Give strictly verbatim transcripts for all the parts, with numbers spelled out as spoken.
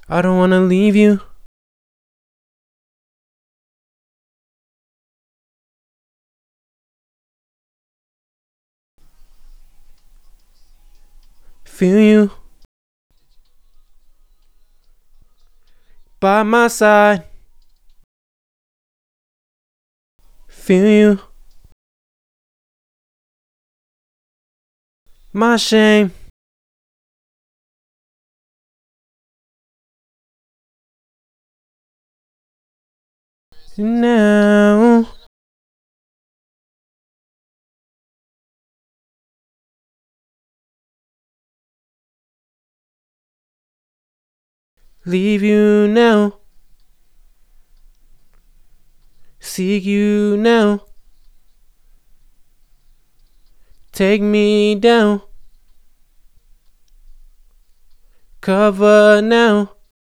I don't wanna leave you. Feel you by my side. Feel you. My shame. Now. Leave you now. Seek you now. Take me down. Cover now.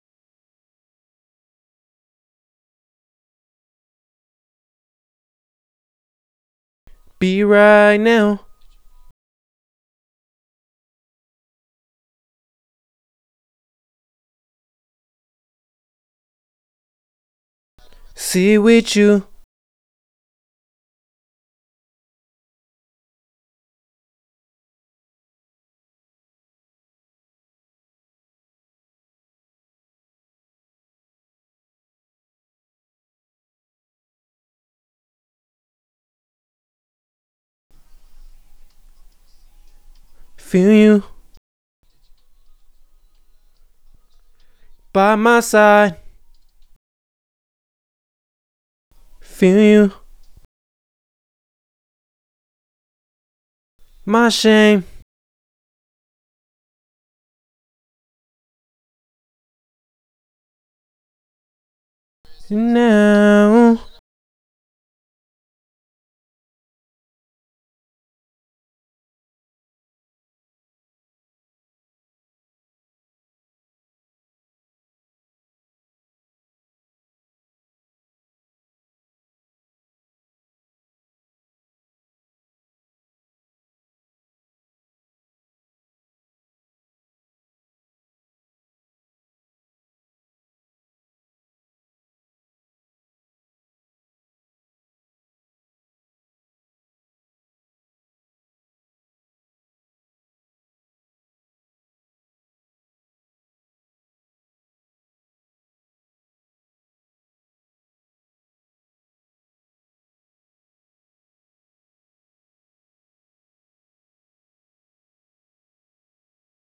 Be right now. See with you. Feel you by my side. Feel you. My shame. Now.